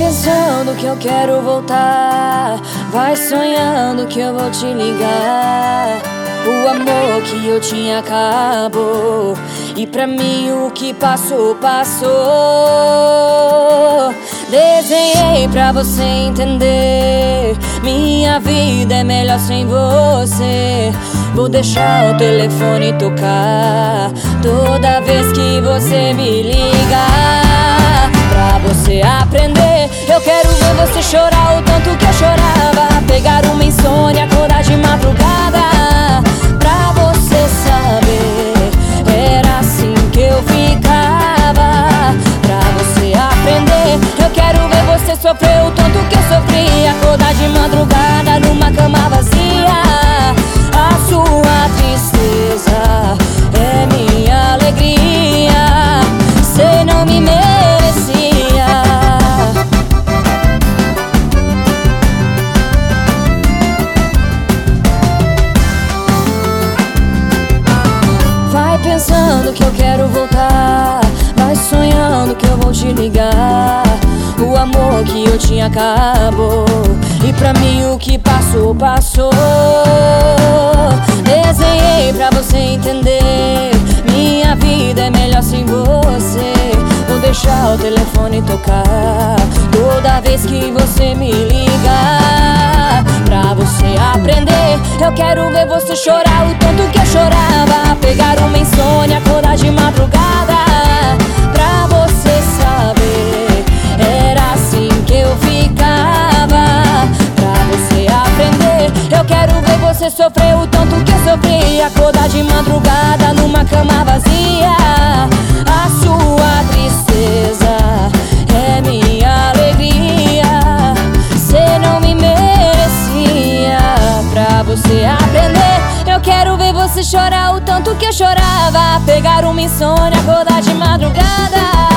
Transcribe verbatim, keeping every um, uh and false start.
pensando que eu quero voltar, vai sonhando que eu vou te ligar. O amor que eu tinha acabou, e pra mim o que passou, passou. Desenhei pra você entender, minha vida é melhor sem você. Vou deixar o telefone tocar toda vez que você me ligar, pra você aprender. Eu quero ver você chorar o tanto que eu chorava, pegar uma insônia, acordar de madrugada, pra você saber, era assim que eu ficava, pra você aprender. Eu quero ver você sofrer o tanto que eu sofri, acordar de madrugada numa cama vazia. A sua tristeza é minha alegria, cê não me merecia. Vai pensando que eu quero voltar, vai sonhando que eu vou te ligar. O amor que eu tinha acabou, e pra mim o que passou, passou. Desenhei pra você entender, minha vida é melhor sem você. Vou deixar o telefone tocar toda vez que você me ligar, pra você aprender. Eu quero ver você chorar o tanto que eu chorava, pegar uma insônia, acordar de madrugada, pra você saber, era assim que eu ficava, pra você aprender. Eu quero ver você sofrer o tanto que eu sofri, acordar de madrugada numa cama vazia. A sua tristeza é minha alegria, cê não me merecia, pra você aprender. Eu quero ver você chorar o tanto que eu chorava, pegar uma insônia, acordar de madrugada,